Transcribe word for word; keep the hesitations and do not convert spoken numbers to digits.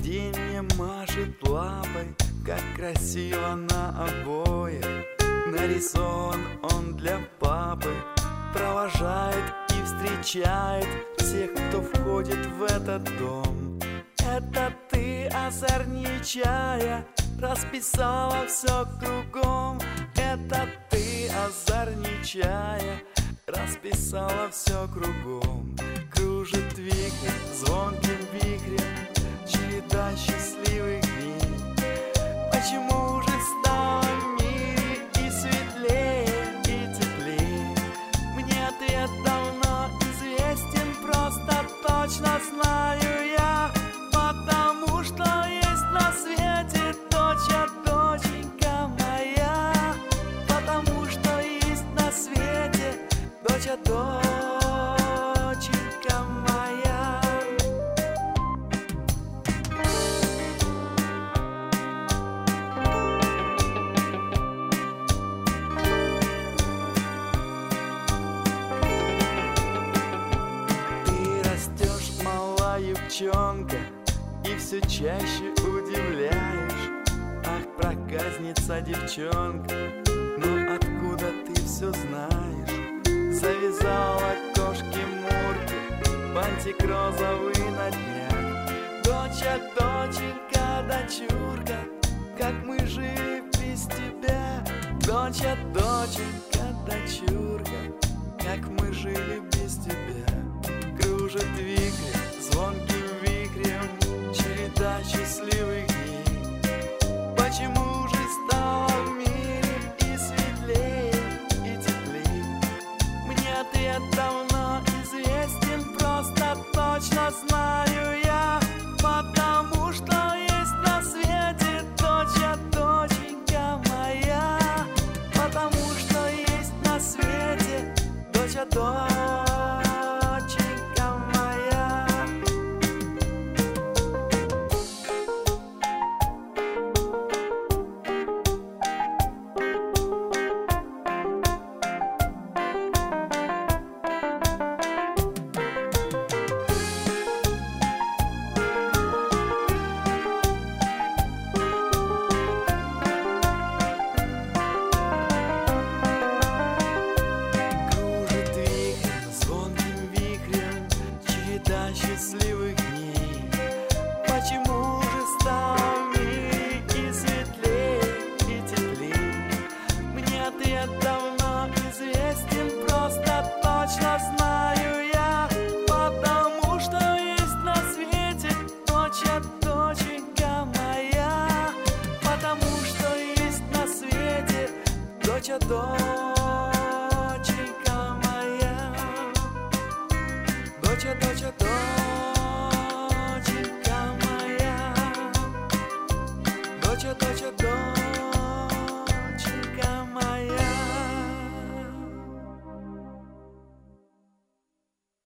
день мне машет лапой, как красиво на обоях. Нарисован он для папы, провожает и встречает всех, кто входит в этот дом. Это ты, озорничая, расписала все кругом. Это ты, озорничая, расписала все кругом. Кружит вихрь звонким вихрем, череда счастливых дней. Почему же стало в мире и светлее, и теплее? Мне ответ давно известен, просто точно знаю я. Потому что есть на свете доча, доченька моя. Потому что есть на свете доча, доченька моя. Ты растешь, малая девчонка, и все чаще удивляешь. Ах, проказница девчонка, но откуда ты все знаешь? Завязала кошки-мурки, бантик розовый на днях. Доча, доченька, дочурка, как мы жили без тебя. Доча, доченька, дочурка, как мы жили без тебя. Кружит вихрь звонким вихрем, череда счастливых дней. Почему же стало в мире и светлее, и теплее? Мне ответ давно известен, просто точно знаю я. Потому что есть на свете доча, доченька моя. Потому что есть на свете доча, доченька моя. Счастливых дней. Почему же стало в мире и светлее, и теплее? Мне ответ давно известен, просто точно знаю я. Потому что есть на свете доча, доченька моя. Потому что есть на свете доча, доченька.